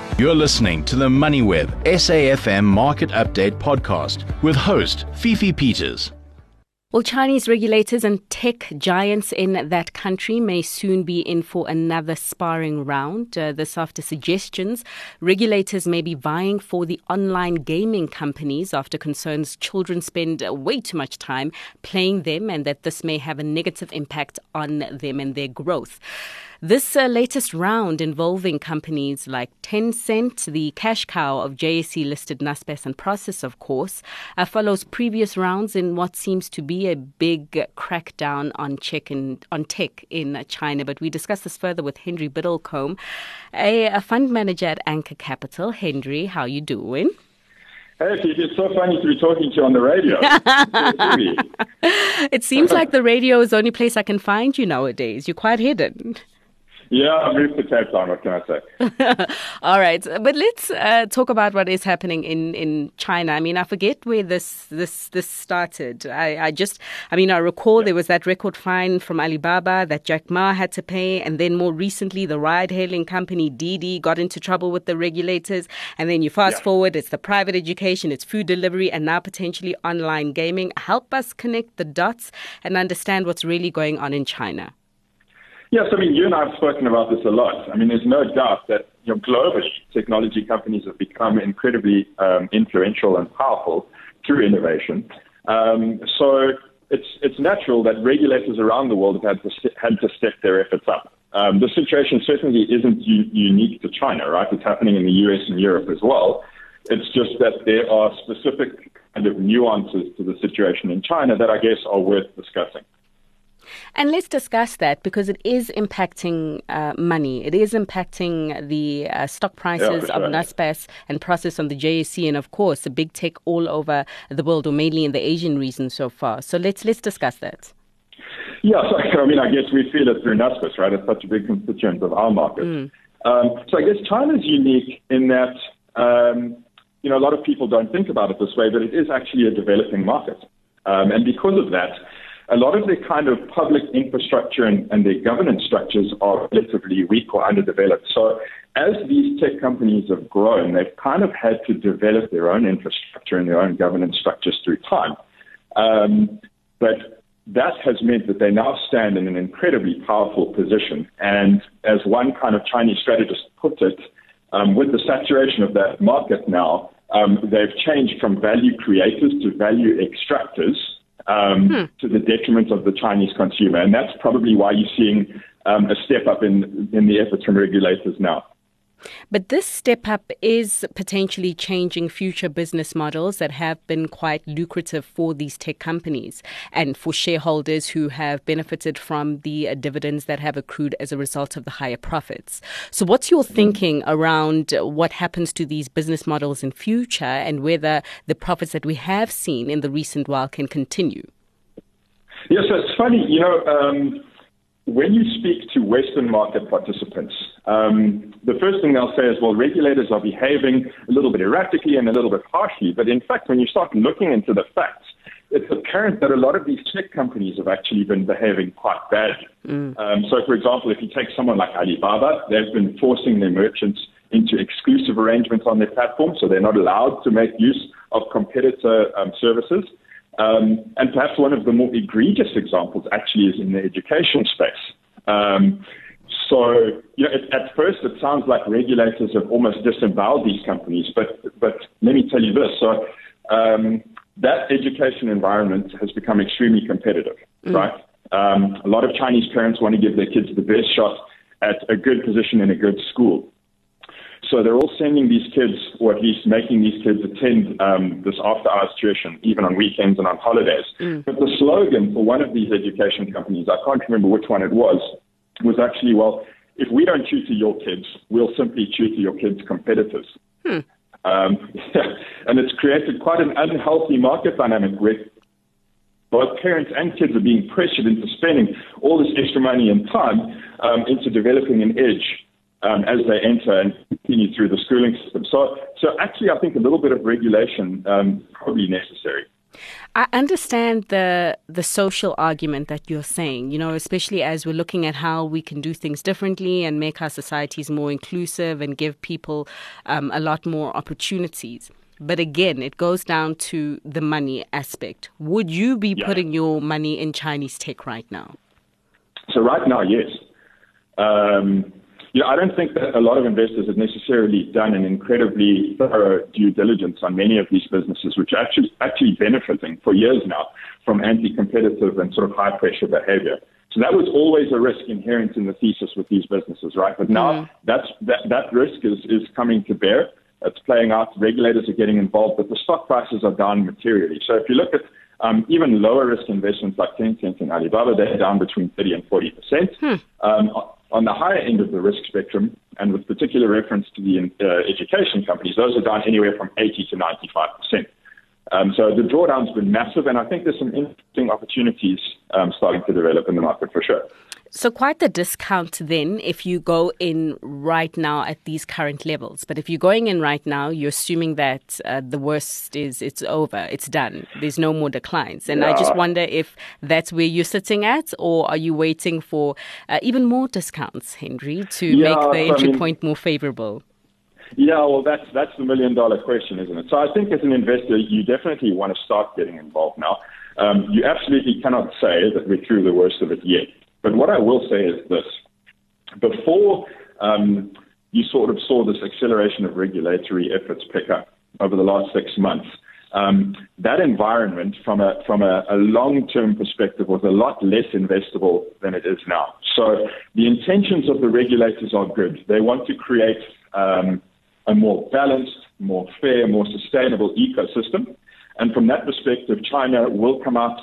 You're listening to the MoneyWeb SAFM Market Update podcast with host Fifi Peters. Well, Chinese regulators and tech giants in that country may soon be in for another sparring round. This after suggestions regulators may be vying for the online gaming companies after concerns children spend way too much time playing them and that this may have a negative impact on them and their growth. This latest round involving companies like Tencent, the cash cow of JSE-listed Naspers and Prosus, of course, follows previous rounds in what seems to be a big crackdown on tech in China. But we discuss this further with Henry Biddlecombe, a fund manager at Anchor Capital. Henry, how you doing? Hey, it's so funny to be talking to you on the radio. It seems like the radio is the only place I can find you nowadays. You're quite hidden. Yeah, I moved to Cape Town, what can I say? All right, but let's talk about what is happening in China. I mean, I forget where this started. I recall there was that record fine from Alibaba that Jack Ma had to pay, and then more recently the ride-hailing company Didi got into trouble with the regulators, and then you fast forward, it's the private education, it's food delivery, and now potentially online gaming. Help us connect the dots and understand what's really going on in China. Yes, I mean, you and I have spoken about this a lot. I mean, there's no doubt that globally, technology companies have become incredibly influential and powerful through innovation. So it's natural that regulators around the world have had to step their efforts up. The situation certainly isn't unique to China, right? It's happening in the US and Europe as well. It's just that there are specific kind of nuances to the situation in China that I guess are worth discussing. And let's discuss that because it is impacting money. It is impacting the stock prices of Naspers and Prosus on the JSE, and of course, the big tech all over the world, or mainly in the Asian region so far. So let's discuss that. Yeah, so I mean, I guess we feel it through Naspers, right? It's such a big constituent of our market. So I guess China's unique in that, a lot of people don't think about it this way, but it is actually a developing market. And because of that, a lot of the kind of public infrastructure and their governance structures are relatively weak or underdeveloped. So as these tech companies have grown, they've kind of had to develop their own infrastructure and their own governance structures through time. But that has meant that they now stand in an incredibly powerful position. And as one kind of Chinese strategist put it, with the saturation of that market now, they've changed from value creators to value extractors. To the detriment of the Chinese consumer. And that's probably why you're seeing a step up in the efforts from regulators now. But this step up is potentially changing future business models that have been quite lucrative for these tech companies and for shareholders who have benefited from the dividends that have accrued as a result of the higher profits. So what's your thinking around what happens to these business models in future and whether the profits that we have seen in the recent while can continue? Yes, so it's funny, when you speak to Western market participants, the first thing they'll say is, well, regulators are behaving a little bit erratically and a little bit harshly. But in fact, when you start looking into the facts, it's apparent that a lot of these tech companies have actually been behaving quite badly. So, for example, if you take someone like Alibaba, they've been forcing their merchants into exclusive arrangements on their platform, so they're not allowed to make use of competitor services. And perhaps one of the more egregious examples actually is in the education space. So, at first it sounds like regulators have almost disemboweled these companies, but let me tell you this. So, that education environment has become extremely competitive, right? A lot of Chinese parents want to give their kids the best shot at a good position in a good school. So they're all sending these kids, or at least making these kids attend this after-hours tuition, even on weekends and on holidays. But the slogan for one of these education companies, I can't remember which one it was actually, well, if we don't tutor your kids, we'll simply tutor your kids' competitors. And it's created quite an unhealthy market dynamic where both parents and kids are being pressured into spending all this extra money and time into developing an edge as they enter and continue through the schooling system. So actually, I think a little bit of regulation is probably necessary. I understand the social argument that you're saying, especially as we're looking at how we can do things differently and make our societies more inclusive and give people a lot more opportunities. But again, it goes down to the money aspect. Would you be putting your money in Chinese tech right now? So right now, yes. I don't think that a lot of investors have necessarily done an incredibly thorough due diligence on many of these businesses, which are actually benefiting for years now from anti-competitive and sort of high-pressure behavior. So that was always a risk inherent in the thesis with these businesses, right? But now that risk is coming to bear. It's playing out. Regulators are getting involved, but the stock prices are down materially. So if you look at even lower risk investments like Tencent and Alibaba, they're down between 30 and 40%. On the higher end of the risk spectrum, and with particular reference to the education companies, those are down anywhere from 80 to 95%. So the drawdown's been massive, and I think there's some interesting opportunities starting to develop in the market for sure. So quite the discount then if you go in right now at these current levels. But if you're going in right now, you're assuming that the worst it's over, it's done. There's no more declines. And I just wonder if that's where you're sitting at, or are you waiting for even more discounts, Henry, to make the entry point more favorable? Yeah, well, that's the million-dollar question, isn't it? So I think as an investor, you definitely want to start getting involved now. You absolutely cannot say that we're through the worst of it yet. But what I will say is this. Before you sort of saw this acceleration of regulatory efforts pick up over the last 6 months, that environment from a long-term perspective was a lot less investable than it is now. So the intentions of the regulators are good. They want to create a more balanced, more fair, more sustainable ecosystem. And from that perspective, China will come out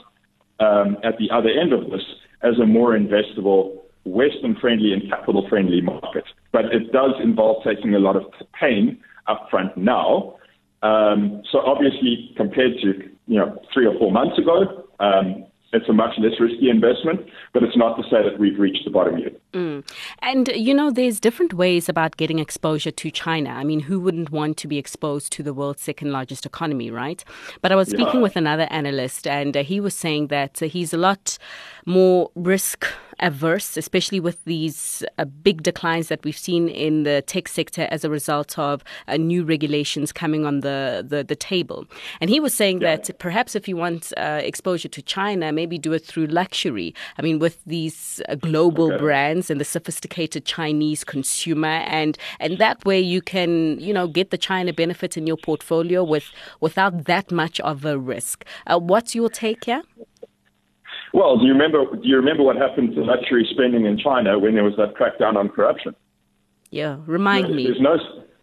at the other end of this as a more investable, Western-friendly and capital-friendly market. But it does involve taking a lot of pain up front now. So obviously, compared to 3 or 4 months ago, it's a much less risky investment, but it's not to say that we've reached the bottom yet. And, there's different ways about getting exposure to China. I mean, who wouldn't want to be exposed to the world's second largest economy, right? But I was speaking with another analyst, and he was saying that he's a lot more risk averse, especially with these big declines that we've seen in the tech sector as a result of new regulations coming on the table. And he was saying that perhaps if you want exposure to China, maybe do it through luxury. I mean, with these global brands and the sophisticated Chinese consumer, and that way you can, get the China benefit in your portfolio without that much of a risk. What's your take here? Well, do you remember what happened to luxury spending in China when there was that crackdown on corruption? Yeah, remind me. There's no.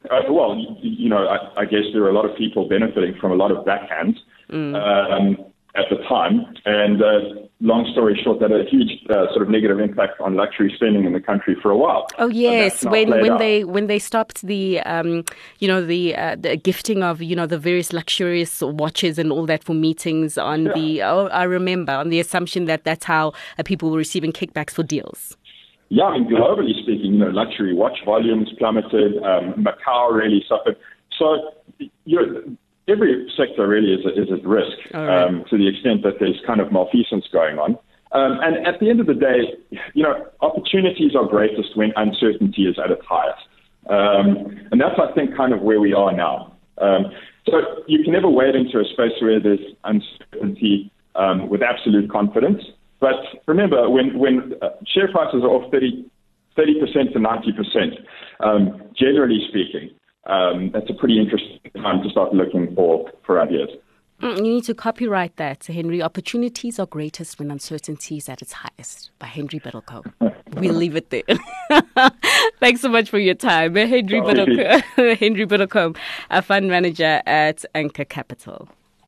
I guess there were a lot of people benefiting from a lot of backhands at the time, and long story short, that had a huge sort of negative impact on luxury spending in the country for a while. Oh yes, when they stopped the the gifting of the various luxurious watches and all that for meetings on I remember on the assumption that that's how people were receiving kickbacks for deals. Yeah, I mean, globally speaking, luxury watch volumes plummeted. Macau really suffered. So every sector really is at risk to the extent that there's kind of malfeasance going on. And at the end of the day, opportunities are greatest when uncertainty is at its highest. And that's, I think, kind of where we are now. So you can never wade into a space where there's uncertainty with absolute confidence. But remember, when share prices are off 30% to 90%, generally speaking, that's a pretty interesting time to start looking for ideas. You need to copyright that, Henry. Opportunities are greatest when uncertainty is at its highest, by Henry Biddlecombe. We'll leave it there. Thanks so much for your time. Henry Biddlecombe, a fund manager at Anchor Capital.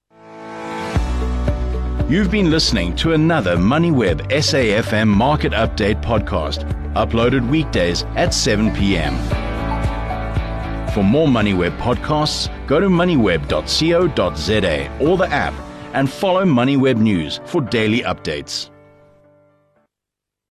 You've been listening to another MoneyWeb SAFM Market Update podcast, uploaded weekdays at 7 p.m. For more MoneyWeb podcasts, go to moneyweb.co.za or the app and follow MoneyWeb News for daily updates.